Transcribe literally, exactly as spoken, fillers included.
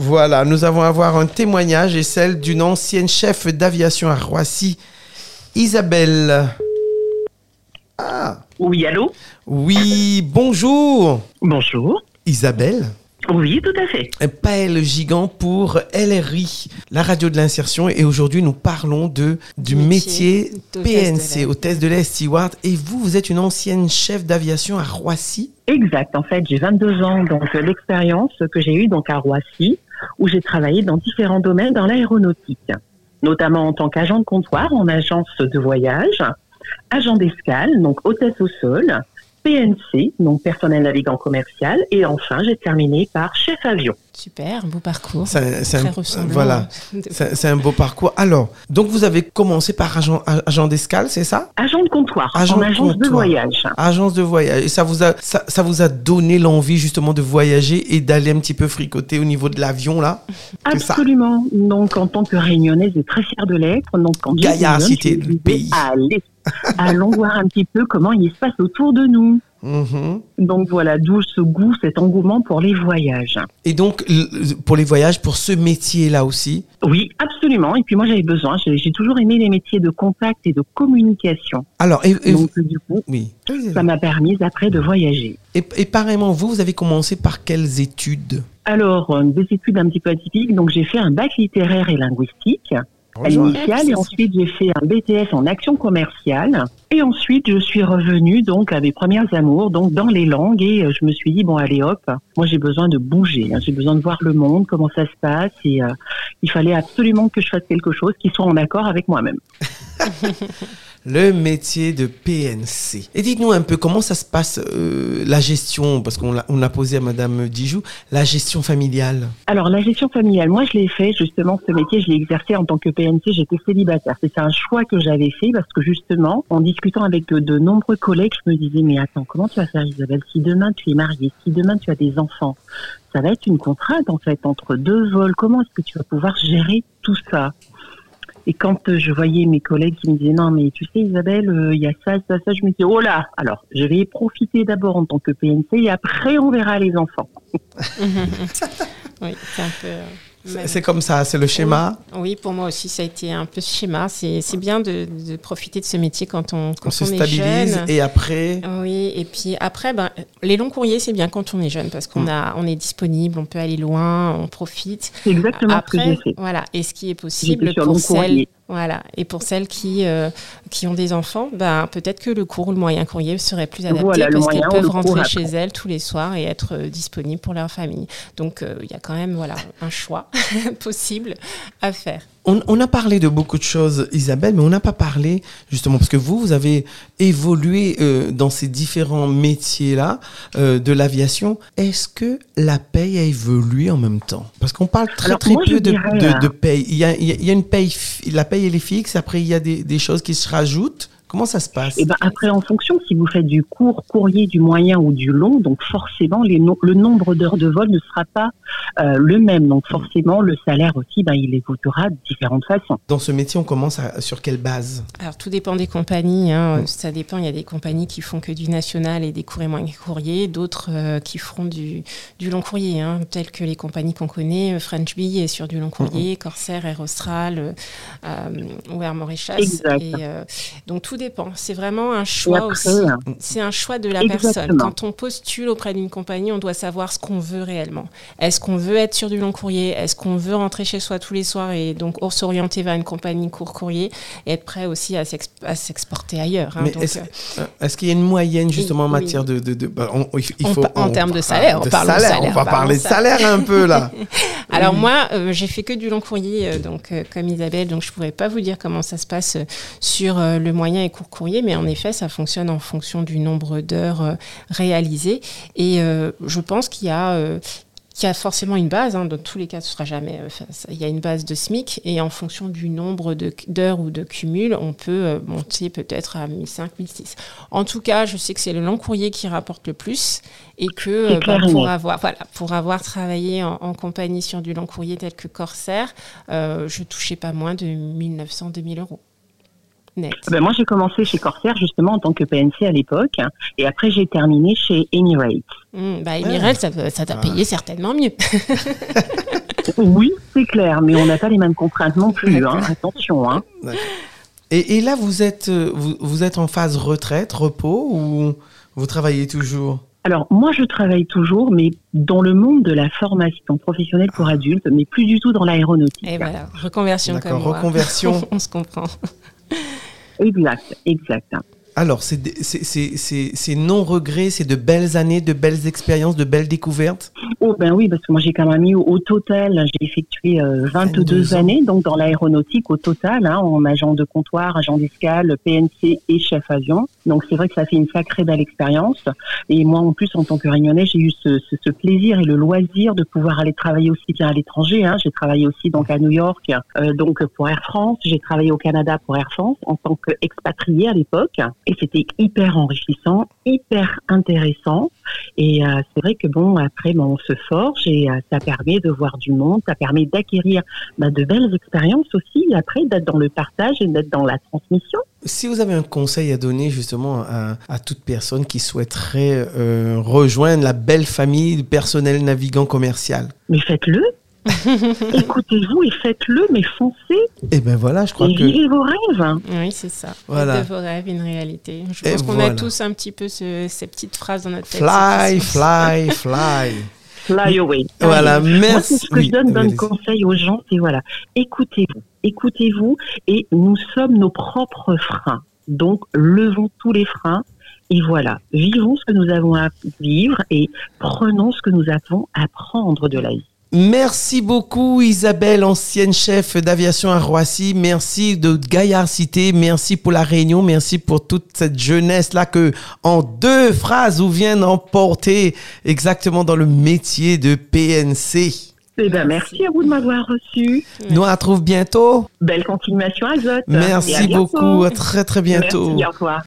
Voilà, nous allons avoir un témoignage et celle d'une ancienne chef d'aviation à Roissy, Isabelle. Ah. Oui, allô? Oui, bonjour. Bonjour. Isabelle? Oui, tout à fait. Paël Gigant pour L R I, la radio de l'insertion. Et aujourd'hui, nous parlons de, du métier, métier P N C, hôtesse de l'air steward. Et vous, vous êtes une ancienne chef d'aviation à Roissy? Exact. En fait, j'ai vingt-deux ans, donc l'expérience que j'ai eue donc à Roissy, où j'ai travaillé dans différents domaines dans l'aéronautique, notamment en tant qu'agent de comptoir en agence de voyage, agent d'escale, donc hôtesse au sol, P N C, donc personnel navigant commercial, et enfin, j'ai terminé par chef avion. Super, beau parcours. C'est, c'est très un, ressemblant. Voilà, c'est, c'est un beau parcours. Alors, donc vous avez commencé par agent, agent d'escale, c'est ça? Agent de comptoir, agent en agence comptoir. de voyage. Agence de voyage. Et ça vous a, ça, ça vous a donné l'envie justement de voyager et d'aller un petit peu fricoter au niveau de l'avion, là? Absolument. Donc, en tant que réunionnaise et très fière de l'être, donc quand Gaillard, cité du pays. Allez, allons voir un petit peu comment il se passe autour de nous. Mmh. Donc voilà, d'où ce goût, cet engouement pour les voyages. Et donc, pour les voyages, pour ce métier-là aussi? Oui, absolument. Et puis moi, j'avais besoin, j'ai, j'ai toujours aimé les métiers de contact et de communication. Alors, et, et donc vous... du coup, oui. ça m'a permis après de voyager. Et, et pareillement, vous, vous avez commencé par quelles études? Alors, des études un petit peu atypiques. Donc, j'ai fait un bac littéraire et linguistique. À l'initiale, et ensuite j'ai fait un B T S en action commerciale, et ensuite je suis revenue donc à mes premières amours, donc dans les langues, et je me suis dit bon allez hop, moi j'ai besoin de bouger, hein, j'ai besoin de voir le monde, comment ça se passe, et euh, il fallait absolument que je fasse quelque chose qui soit en accord avec moi-même. Le métier de P N C. Et dites-nous un peu comment ça se passe, euh, la gestion, parce qu'on l'a, on a posé à Madame Dijoux, la gestion familiale. Alors la gestion familiale, moi je l'ai fait justement, ce métier, je l'ai exercé en tant que P N C, j'étais célibataire. C'est un choix que j'avais fait parce que justement, en discutant avec de nombreux collègues, je me disais mais attends, comment tu vas faire Isabelle si demain tu es mariée, si demain tu as des enfants? Ça va être une contrainte en fait entre deux vols, comment est-ce que tu vas pouvoir gérer tout ça? Et quand je voyais mes collègues qui me disaient « Non, mais tu sais Isabelle, il euh, y a ça, ça, ça », je me disais « Oh là, alors je vais profiter d'abord en tant que P N C et après on verra les enfants. » Oui, c'est un peu... C'est, c'est comme ça, c'est le schéma. Oui, oui, pour moi aussi, ça a été un peu ce schéma. C'est, c'est bien de, de profiter de ce métier quand on, quand on, on se est stabilise jeune. Et après... Oui, et puis après, ben, les longs courriers, c'est bien quand on est jeune parce qu'on mmh. a, on est disponible, on peut aller loin, on profite. C'est exactement après, ce que j'ai fait. Voilà, et ce qui est possible pour celles... Voilà, et pour celles qui, euh, qui ont des enfants, ben, peut-être que le court ou le moyen courrier serait plus adapté voilà, parce qu'elles peuvent rentrer chez elles tous les soirs et être euh, disponibles pour leur famille. Donc, il euh, y a quand même voilà, un choix possible à faire. On, on a parlé de beaucoup de choses, Isabelle, mais on n'a pas parlé, justement, parce que vous, vous avez évolué euh, dans ces différents métiers-là euh, de l'aviation. Est-ce que la paye a évolué en même temps? Parce qu'on parle très, Alors, très moi, peu de, dirais, de, de paye. Il y a, il y a une paye, la paye, elle est fixe, après, il y a des, des choses qui se rajoutent. Comment ça se passe? Eh ben, après, en fonction, si vous faites du court courrier, du moyen ou du long, donc forcément, les no- le nombre d'heures de vol ne sera pas euh, le même. Donc forcément, le salaire aussi, ben, il évoluera de différentes façons. Dans ce métier, on commence à, sur quelle base? Alors, tout dépend des compagnies. Hein. Mmh. Ça dépend. Il y a des compagnies qui font que du national et des courts et moyens courriers, d'autres euh, qui feront du, du long courrier, hein, telles que les compagnies qu'on connaît. French Bee est sur du long courrier, mmh. Corsair, Air Austral euh, ou Air Mauritius. Exact. Et, euh, donc, tout dépend. C'est vraiment un choix après, aussi. C'est un choix de la Exactement. personne. Quand on postule auprès d'une compagnie, on doit savoir ce qu'on veut réellement. Est-ce qu'on veut être sur du long courrier? Est-ce qu'on veut rentrer chez soi tous les soirs et donc s'orienter vers une compagnie court courrier et être prêt aussi à, s'exp- à s'exporter ailleurs, hein. Mais donc, est-ce, euh, est-ce qu'il y a une moyenne justement en oui. matière de... de, de bah, on, il on faut, pa- en on, termes de salaire, de on parle salaire, de salaire. On va parler de salaire un peu là. Alors oui. moi, euh, j'ai fait que du long courrier, euh, donc euh, comme Isabelle, donc je pourrais pas vous dire comment ça se passe euh, sur euh, le moyen et court courrier, mais en effet, ça fonctionne en fonction du nombre d'heures euh, réalisées. Et euh, je pense qu'il y a euh, qu'il y a forcément une base, hein, dans tous les cas, ce sera jamais. Enfin, ça, il y a une base de S M I C et en fonction du nombre de, d'heures ou de cumul, on peut euh, monter peut-être à mille cinq, mille six. En tout cas, je sais que c'est le long courrier qui rapporte le plus et que euh, bah, pour avoir, voilà, pour avoir travaillé en, en compagnie sur du long courrier tel que Corsair, euh, je touchais pas moins de mille neuf cents, deux mille euros. Net. Ben moi, j'ai commencé chez Corsair justement en tant que P N C à l'époque, et après j'ai terminé chez Emirates. Mmh, bah Emirates, ça, ça t'a ah. payé certainement mieux. Oui, c'est clair, mais on n'a pas les mêmes contraintes non plus. Hein. Attention. Hein. Et, et là, vous êtes, vous, vous êtes en phase retraite, repos, ou vous travaillez toujours ? Alors, moi, je travaille toujours, mais dans le monde de la formation professionnelle pour adultes, mais plus du tout dans l'aéronautique. Et voilà, reconversion D'accord, comme moi. reconversion. On se comprend. Exact, exact. Alors, c'est, c'est, c'est, c'est, c'est non-regret, c'est de belles années, de belles expériences, de belles découvertes ? Oh ben oui, parce que moi j'ai quand même mis au, au total, j'ai effectué euh, vingt-deux années donc dans l'aéronautique au total, hein, en agent de comptoir, agent d'escale, P N C et chef avion. Donc c'est vrai que ça fait une sacrée belle expérience. Et moi en plus en tant que Réunionnais, j'ai eu ce, ce, ce plaisir et le loisir de pouvoir aller travailler aussi bien à l'étranger. Hein. J'ai travaillé aussi donc à New York, euh, donc pour Air France. J'ai travaillé au Canada pour Air France en tant qu'expatrié à l'époque. Et c'était hyper enrichissant, hyper intéressant. Et euh, c'est vrai que bon, après, bon, on se forge et euh, ça permet de voir du monde, ça permet d'acquérir bah, de belles expériences aussi, et après d'être dans le partage et d'être dans la transmission. Si vous avez un conseil à donner justement à, à toute personne qui souhaiterait euh, rejoindre la belle famille du personnel navigant commercial. Mais faites-le. Écoutez-vous et faites-le, mais foncez. Et ben voilà, je crois et que... vivez vos rêves. Oui, c'est ça. Voilà. Faites de vos rêves une réalité. Je Et pense qu'on voilà. a tous un petit peu ce, ces petites phrases dans notre tête. Fly, fly, fly. Fly away. Voilà, Moi, merci. c'est ce que Oui, je donne comme allez-y. conseil aux gens, c'est voilà, écoutez-vous, écoutez-vous, et nous sommes nos propres freins. Donc, levons tous les freins. Et voilà, vivons ce que nous avons à vivre et prenons ce que nous avons à prendre de la vie. Merci beaucoup Isabelle, ancienne chef d'aviation à Roissy. Merci de Gaillard Cité. Merci pour la Réunion. Merci pour toute cette jeunesse-là que, en deux phrases, vous vient d'emporter exactement dans le métier de P N C. Eh ben, merci à vous de m'avoir reçu. Nous, on la retrouve bientôt. Belle continuation à Zot. Merci Et à bientôt. beaucoup. À très, très bientôt. Merci, au revoir.